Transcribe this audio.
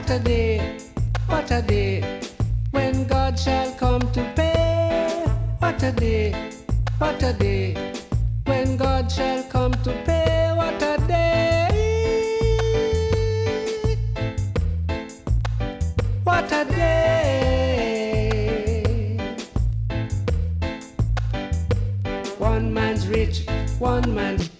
What a day, what a day, when God shall come to pay. What a day, what a day, when God shall come to pay. What a day, what a day. One man's rich, one man's